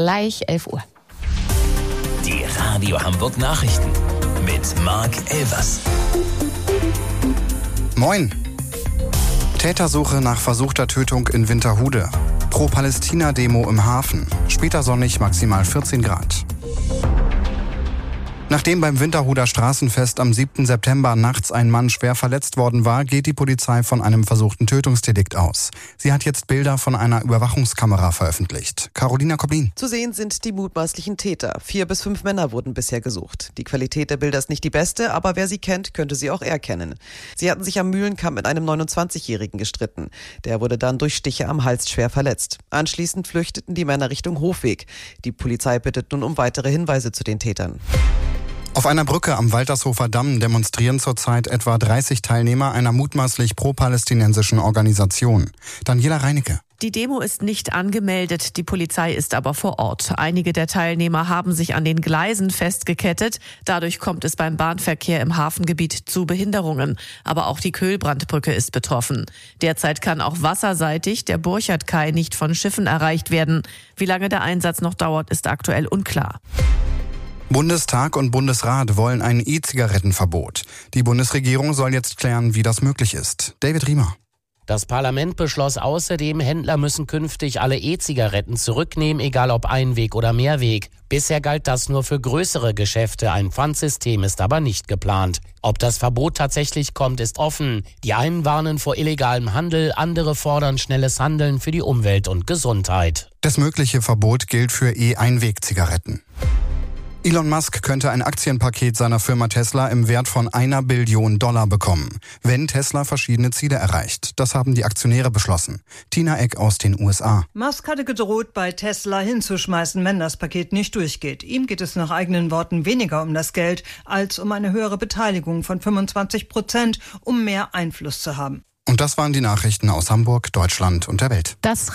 gleich 11 Uhr. Die Radio Hamburg Nachrichten mit Marc Elvers. Moin. Tätersuche nach versuchter Tötung in Winterhude. Pro-Palästina-Demo im Hafen. Später sonnig, maximal 14 Grad. Nachdem beim Winterhuder Straßenfest am 7. September nachts ein Mann schwer verletzt worden war, geht die Polizei von einem versuchten Tötungsdelikt aus. Sie hat jetzt Bilder von einer Überwachungskamera veröffentlicht. Carolina Koblin. Zu sehen sind die mutmaßlichen Täter. 4 bis 5 Männer wurden bisher gesucht. Die Qualität der Bilder ist nicht die beste, aber wer sie kennt, könnte sie auch erkennen. Sie hatten sich am Mühlenkamp mit einem 29-Jährigen gestritten. Der wurde dann durch Stiche am Hals schwer verletzt. Anschließend flüchteten die Männer Richtung Hofweg. Die Polizei bittet nun um weitere Hinweise zu den Tätern. Auf einer Brücke am Waltershofer Damm demonstrieren zurzeit etwa 30 Teilnehmer einer mutmaßlich pro-palästinensischen Organisation. Daniela Reinecke. Die Demo ist nicht angemeldet, die Polizei ist aber vor Ort. Einige der Teilnehmer haben sich an den Gleisen festgekettet. Dadurch kommt es beim Bahnverkehr im Hafengebiet zu Behinderungen. Aber auch die Köhlbrandbrücke ist betroffen. Derzeit kann auch wasserseitig der Burchardkai nicht von Schiffen erreicht werden. Wie lange der Einsatz noch dauert, ist aktuell unklar. Bundestag und Bundesrat wollen ein E-Zigarettenverbot. Die Bundesregierung soll jetzt klären, wie das möglich ist. David Riemer. Das Parlament beschloss außerdem, Händler müssen künftig alle E-Zigaretten zurücknehmen, egal ob Einweg oder Mehrweg. Bisher galt das nur für größere Geschäfte, ein Pfandsystem ist aber nicht geplant. Ob das Verbot tatsächlich kommt, ist offen. Die einen warnen vor illegalem Handel, andere fordern schnelles Handeln für die Umwelt und Gesundheit. Das mögliche Verbot gilt für E-Einweg-Zigaretten. Elon Musk könnte ein Aktienpaket seiner Firma Tesla im Wert von $1 Billion bekommen, wenn Tesla verschiedene Ziele erreicht. Das haben die Aktionäre beschlossen. Tina Eck aus den USA. Musk hatte gedroht, bei Tesla hinzuschmeißen, wenn das Paket nicht durchgeht. Ihm geht es nach eigenen Worten weniger um das Geld, als um eine höhere Beteiligung von 25%, um mehr Einfluss zu haben. Und das waren die Nachrichten aus Hamburg, Deutschland und der Welt. Das